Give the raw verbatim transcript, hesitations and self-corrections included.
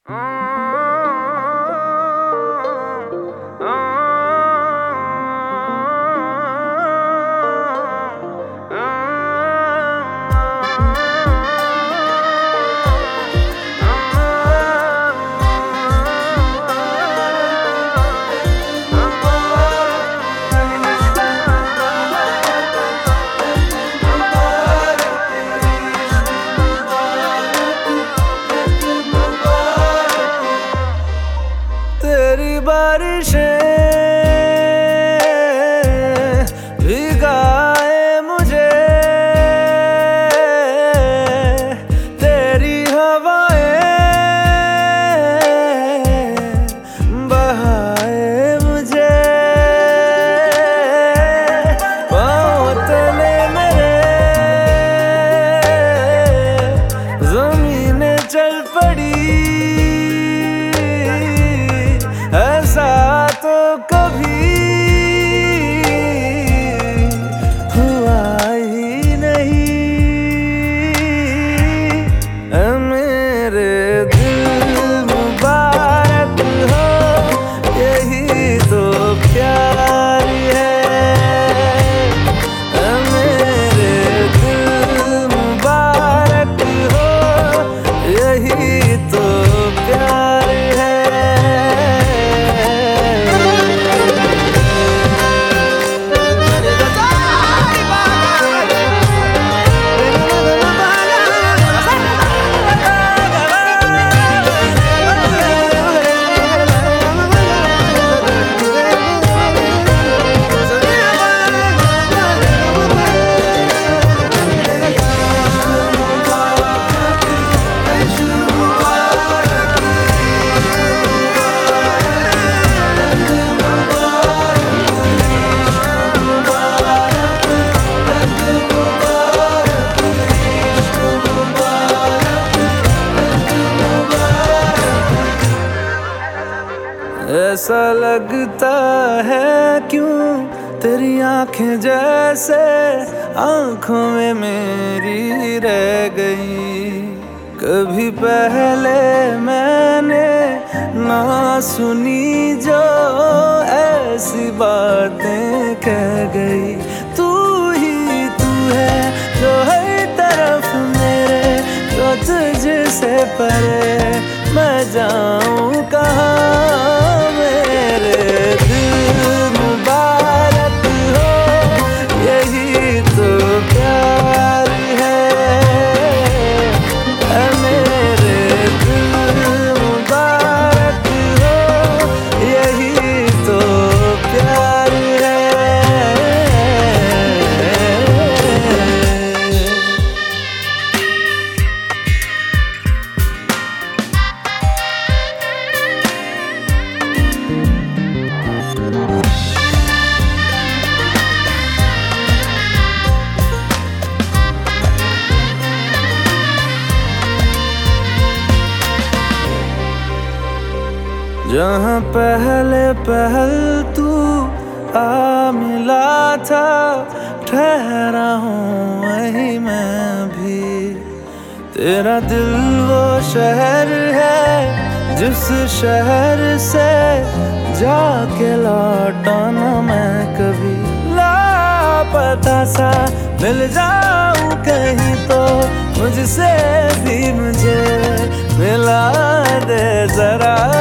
तेरी बारिशें भिगाए मुझे, तेरी हवाएं बहाए मुझे। पाँव तले मेरे ज़मीनें चल पड़ी, ऐसा तो कभी हुआ ही नहीं। ऐ मेरे दिल मुबारक हो, यही तो प्यार है। ऐ मेरे दिल मुबारक हो, यही तो प्यार है। ऐसा लगता है क्यों तेरी आंखें जैसे आंखों में मेरी रह गई। कभी पहले मैंने ना सुनी जो ऐसी बातें कह गई। तू ही तू है जो हर तरफ मेरे, जो तुझसे परे मैं जाऊं कहाँ। मेरे दिल मुबारक हो, यही तो प्यार है। ऐ मेरे दिल मुबारक हो, यही तो प्यार है। जहाँ पहले पहल तू आ मिला था, ठहरा हूँ वहीं मैं भी। तेरा दिल वो शहर है जिस शहर से जाके लौटा ना मैं कभी। लापता सा मिल जाऊं कहीं तो मुझसे भी मुझे मिला दे जरा।